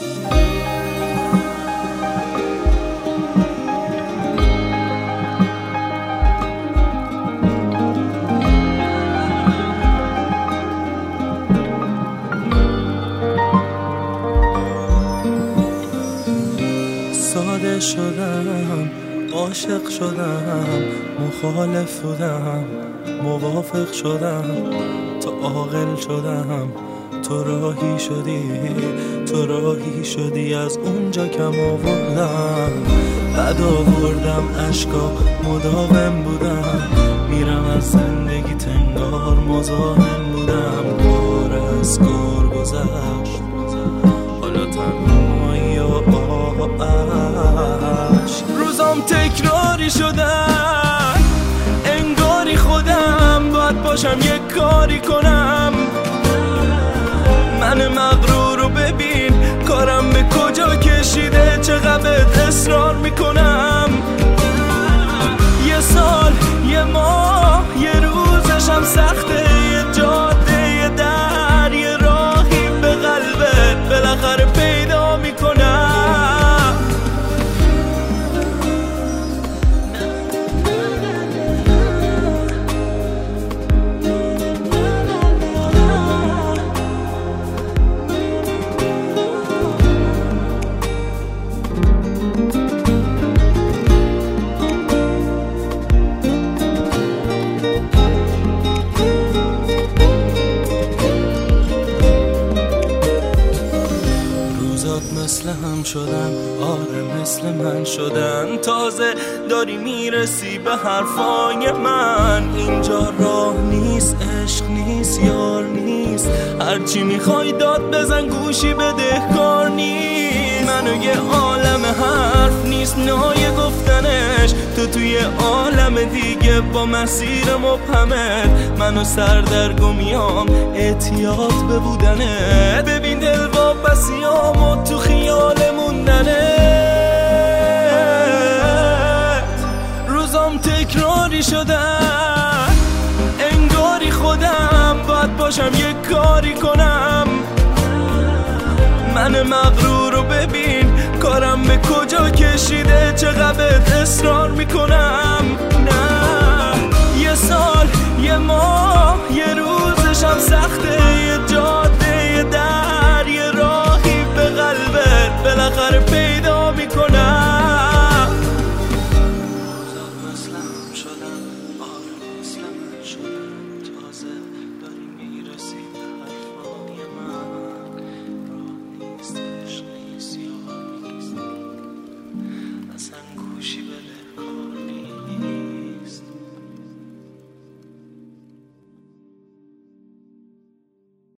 ساده شدم، عاشق شدم، مخالف بودم، موافق شدم، تو عاقل شدم، تو راهی شدی از اونجا کم آوردم، بعد آوردم عشقا مداوم بودم، میرم از زندگی تنگار مزاحم بودم، کار از کار گذشت حالا تنهایی و عشق. روزام تکراری شدن، انگاری خودم باید باشم یک کاری کنم، من مغرور رو ببین کارم به کجا کشیده، چقدر اصرار میکنم، یه سال یه ماه یه روزشم سخته، یه جاده یه در یه راهی به قلبت بالاخره پیدا میکنم. مثل هم شدن، آره مثل من شدن، تازه داری میرسی به حرفای من، اینجا راه نیست، عشق نیست، یار نیست، هرچی میخوای داد بزن گوشی بدهکار نیست، منو یه عالم حرف نیست نای گفتنش، تو توی عالم دیگه با مسیر مبهمت، منو سردرگمیام احتیاط به بودنت، ببین دل واپسیامو تو خیال موندنت، روزام تکراری شدن، انگاری خودم باید باشم یک کاری کنم، من مغرور رو ببین کارم به کجا کشیده، چقدر اصرار میکنم، نه یه سال یه ماه یه روزشم سخته،